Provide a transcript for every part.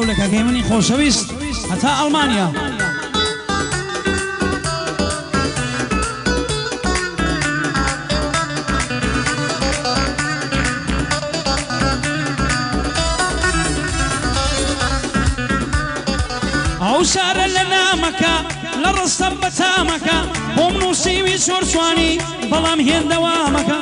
هەوڵە کاکەی منی خۆشەویست هەتا ئەڵمانیا ئەو شارە لە نامەکە لە ڕستەم بەتامەکە بۆم نووسیوی زۆر جوانی بەڵام هێندەوامەکە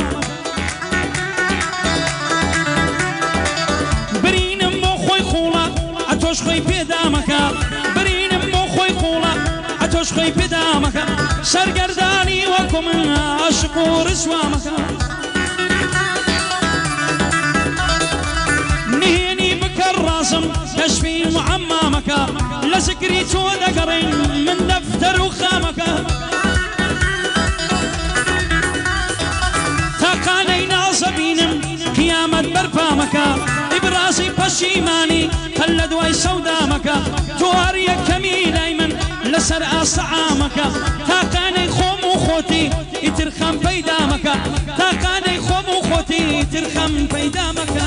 برینم بۆ خۆی خوڵە ئەتۆش خۆی پێدامەکە برینم بۆ خۆی خوڵە ئەتۆش خۆی پێدامەکە سەرگەردانی وەکو من عاشق و ڕزوامەکە نهێنی بکە ڕازم کەشفی معەممامەکە لە زگری تۆ دەگەڕین من دەفتەر و خامەکە تاقانەی نازەبینم قیامەت بەرپامەکە ئیبرازی پەشیمانی هەر لە دوای سەودامەکە تۆ هەر یەکەمی لای من لەسەر ئاسەعامەکە تاقانەی خۆم و خۆتی ئیتر خەم پەیدامەکە تاقانەی خۆم و خۆتی ئیتر خەم پەیدامەکە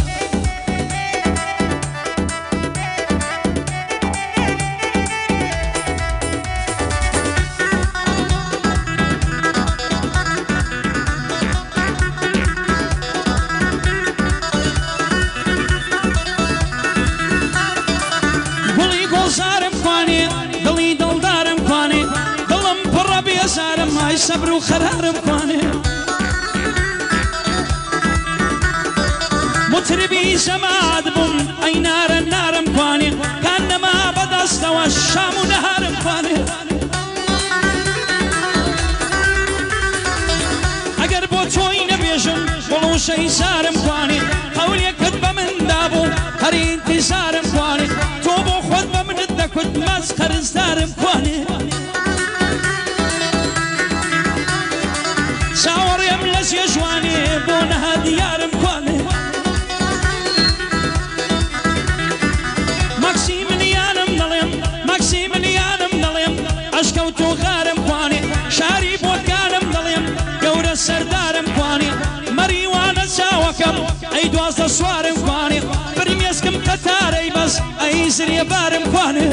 های صبر و خرارم کنه مطربی زماد بون ای نارم کنه کان نما بدست و شام و نهارم کنه اگر با توی نبیشم بلوش ایزارم کنه قولی کد بمن دابو هر انتظارم کنه تو با خود بمن دکت مسخر ازدارم کنه ساوریم لسی جوانی بونه دیارم کنه مکسیم نیانم دلیم عشق و تو غارم کنه شاری بوکانم دلیم گور سردارم کنه مریوان چاوکم ای دوازده سوارم کنه بریم یسکم قطاری بس ای زری بارم کنه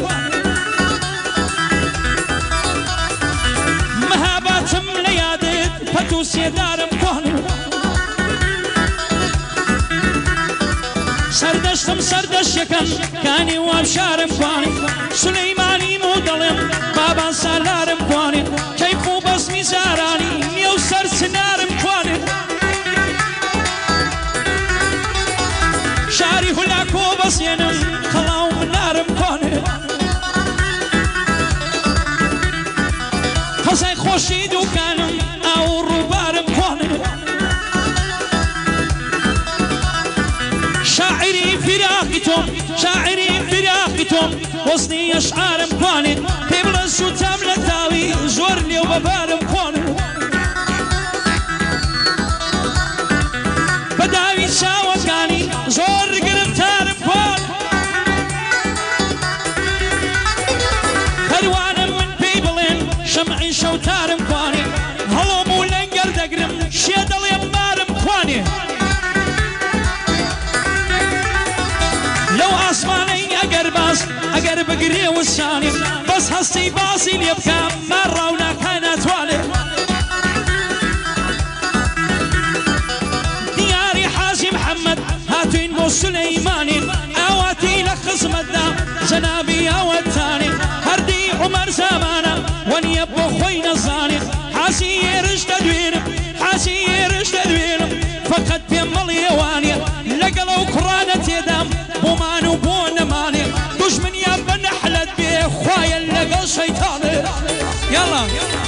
مهاباتم لیادت پتوسی دارم کنه سردشت یکم کانی و ابشارم کنه سلیمانی مودلم بابا سالارم کنه کیف و بس میزارانی نیو سر سنارم کنه شاری هلاکو بس ینم خلاو منارم کنه خزای خوشی دوکانم او روبارم کنه شاعری فراقتم وصني اشعارم کنه پیبلز شوتم لتاوی زور لیو ببارم کنه بداوی شاوکانی زور گرفتارم کنه هروانم من پیبلین شمعی شوتارم کنه هلو مولنگر دگرم شیدلیم بارم کنه لو آسمانی اگر بگری وشانی بس هستی بازی لیبکم مرة ولا كانت والي دياري حاجي محمد هاتين بو سليماني اواتي لخصمت دا جنابي اوتاني هردي عمر زمانا ونيبو خوين الزاني حاسي رشد دوينم فقط بيمل يواني لقلو قرانة يدام بومانو بونماني دشمن يابا نحلت بيه خوايا لقل شيطاني يلا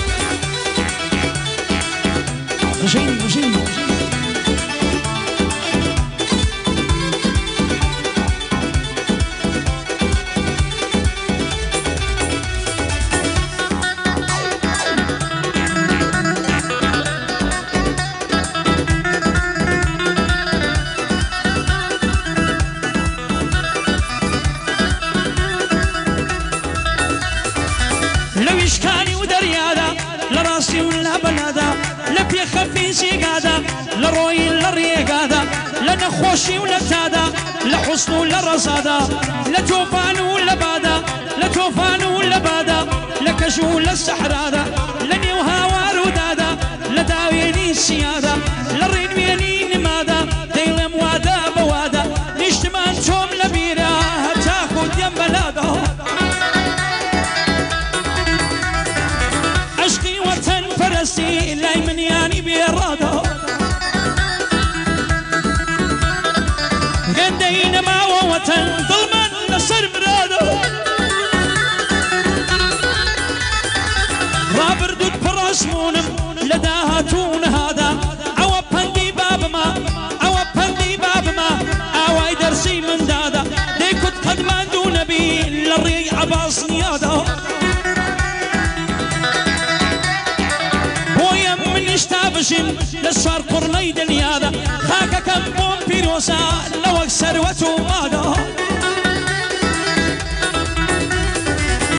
رجيني خوشي ولا تادا لحسن ولا رصادا لتوفان ولا بادا لتوفان ولا بادا لكشو ولا السحرادا لني وهاوار ودادا لداويني السيادة لرين ويني نمادا ديلم وادا بوادا نجتمان توم لبيرا هتاخد يم بلادا عشقي وطن فرسي لاي من يعني بيرادا قدينا ما وطن ظلما نصر برادا رابر دود براسمونم لداها تون هذا او بندي باب ما او بندي باب ما او درسي من دادا ديكت قد ما دون بي للري عباس نيادا بويا من اشتابشن للصار قرني دنيادا خاكا كم بوم بيروسا لو اكسر وتو مادا